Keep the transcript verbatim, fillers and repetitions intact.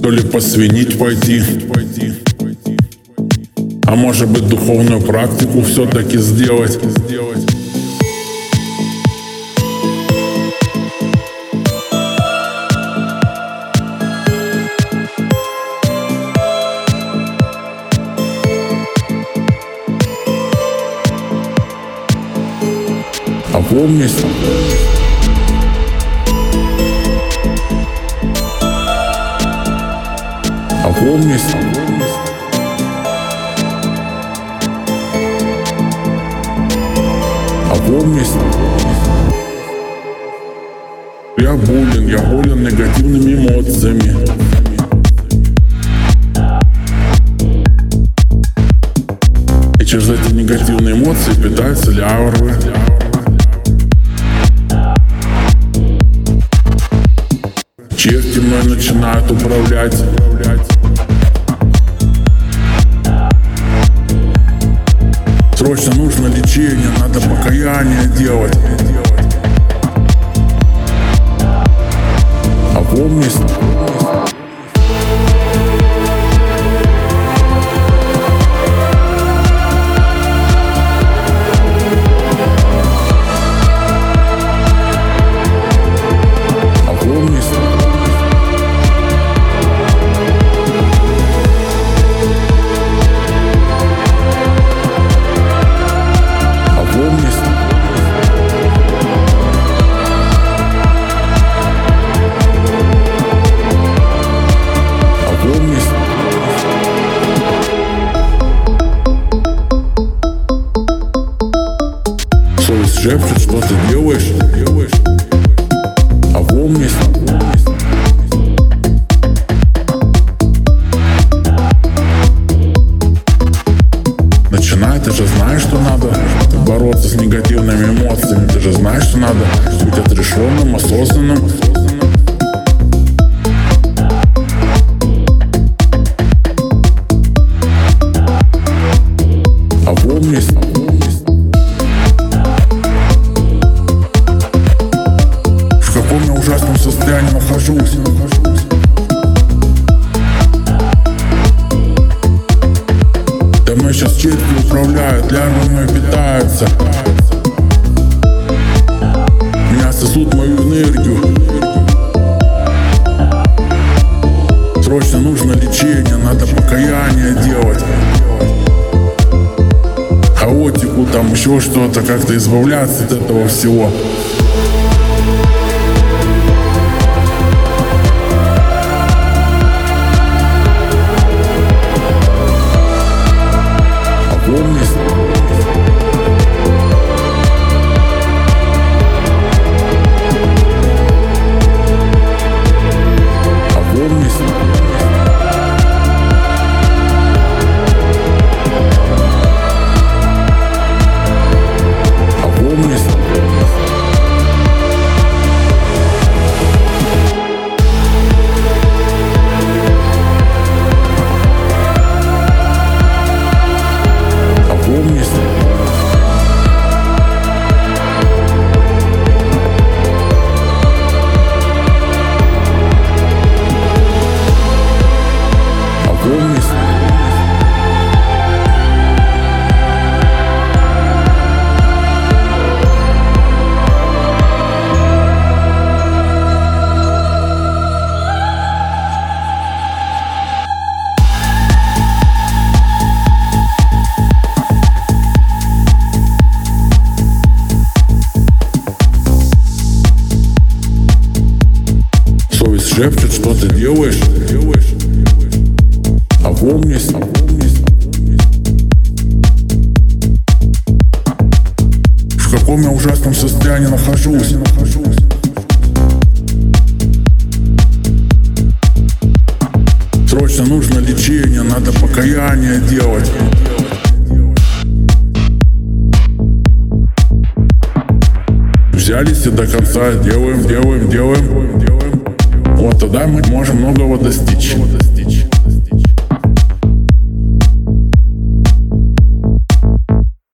То ли посвинить пойти, а может быть духовную практику все-таки сделать. Опомнись. Опомнись. Опомнись. Я болен, я болен негативными эмоциями. И через эти негативные эмоции питаются лярвы. Черти мной начинают управлять. Срочно нужно лечение, надо покаяние делать. Опомнись. Опомнись. Совесть шепчет, что ты делаешь, делаешь. Опомнись. Начинай, ты же знаешь, что надо бороться с негативными эмоциями. Ты же знаешь, что надо быть отрешенным, осознанным. Опомнись. В каком я ужасном состоянии нахожусь. Да мной сейчас черти управляют, лярвы мной питаются. Меня сосут мою энергию. Срочно нужно лечение, надо покаяние делать. Хаотику, там еще что-то, как-то избавляться от этого всего. Опомнись. Опомнись. Опомнись. Опомнись. Опомнись. Совесть шепчет, что ты делаешь, делаешь. Опомнись. Опомнись. В каком я ужасном состоянии нахожусь. Срочно нужно лечение, надо покаяние делать. Взялись и до конца делаем, делаем, делаем, делаем. Вот тогда мы можем многого достичь.